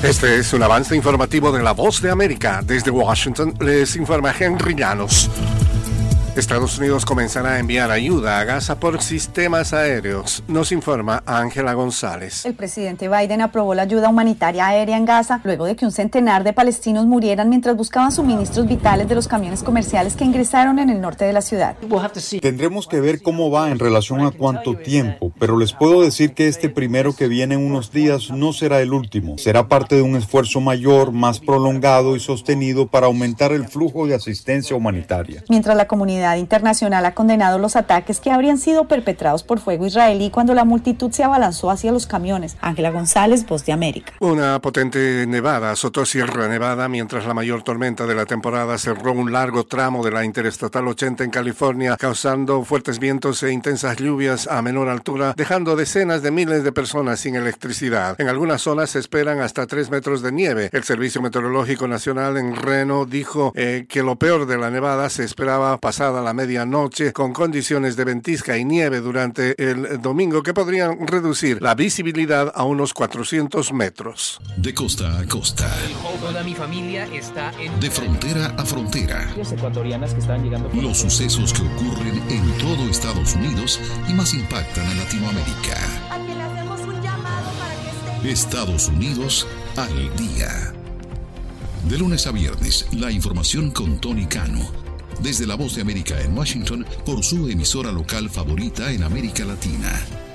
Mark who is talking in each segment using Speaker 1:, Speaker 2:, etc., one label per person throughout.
Speaker 1: Este es un avance informativo de La Voz de América. Desde Washington les informa Henry Llanos. Estados Unidos comenzará a enviar ayuda a Gaza por sistemas aéreos, nos informa Ángela González.
Speaker 2: El presidente Biden aprobó la ayuda humanitaria aérea en Gaza luego de que un centenar de palestinos murieran mientras buscaban suministros vitales de los camiones comerciales que ingresaron en el norte de la ciudad.
Speaker 3: Tendremos que ver cómo va en relación a cuánto tiempo, pero les puedo decir que este primero que viene en unos días no será el último. Será parte de un esfuerzo mayor, más prolongado y sostenido para aumentar el flujo de asistencia humanitaria.
Speaker 2: Mientras la comunidad internacional ha condenado los ataques que habrían sido perpetrados por fuego israelí cuando la multitud se abalanzó hacia los camiones. Ángela González, Voz de América.
Speaker 1: Una potente nevada azotó Sierra Nevada mientras la mayor tormenta de la temporada cerró un largo tramo de la Interestatal 80 en California, causando fuertes vientos e intensas lluvias a menor altura, dejando decenas de miles de personas sin electricidad. En algunas zonas se esperan hasta 3 metros de nieve. El Servicio Meteorológico Nacional en Reno dijo que lo peor de la nevada se esperaba pasada la medianoche, con condiciones de ventisca y nieve durante el domingo que podrían reducir la visibilidad a unos 400 metros.
Speaker 4: De costa a costa.
Speaker 5: Toda mi familia está
Speaker 4: de frontera a frontera.
Speaker 5: Ecuatorianas que están llegando.
Speaker 4: Los sucesos que ocurren en todo Estados Unidos y más impactan a Latinoamérica.
Speaker 6: Aquí le hacemos un llamado para que esté.
Speaker 4: Estados Unidos al día. De lunes a viernes, la información con Tony Cano. Desde La Voz de América en Washington, por su emisora local favorita en América Latina.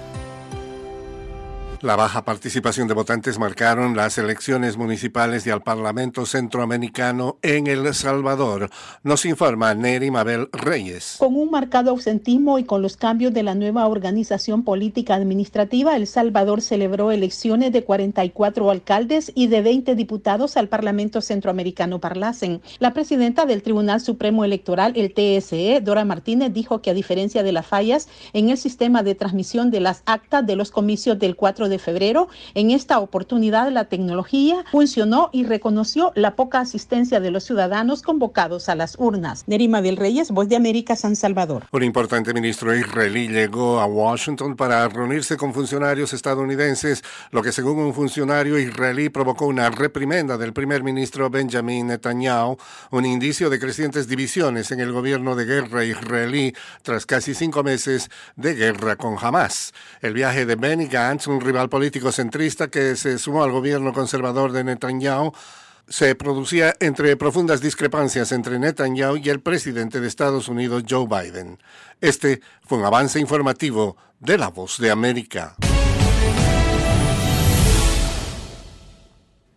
Speaker 1: La baja participación de votantes marcaron las elecciones municipales y al Parlamento Centroamericano en El Salvador. Nos informa Neri Mabel Reyes.
Speaker 7: Con un marcado ausentismo y con los cambios de la nueva organización política administrativa, El Salvador celebró elecciones de 44 alcaldes y de 20 diputados al Parlamento Centroamericano Parlacen. La presidenta del Tribunal Supremo Electoral, el TSE, Dora Martínez, dijo que a diferencia de las fallas en el sistema de transmisión de las actas de los comicios del 4 de febrero, en esta oportunidad la tecnología funcionó y reconoció la poca asistencia de los ciudadanos convocados a las urnas. Nerima del Reyes, Voz de América, San Salvador.
Speaker 1: Un importante ministro israelí llegó a Washington para reunirse con funcionarios estadounidenses, lo que según un funcionario israelí provocó una reprimenda del primer ministro Benjamin Netanyahu, un indicio de crecientes divisiones en el gobierno de guerra israelí tras casi 5 meses de guerra con Hamas. El viaje de Benny Gantz, un rival político centrista que se sumó al gobierno conservador de Netanyahu, se producía entre profundas discrepancias entre Netanyahu y el presidente de Estados Unidos, Joe Biden. Este fue un avance informativo de La Voz de América.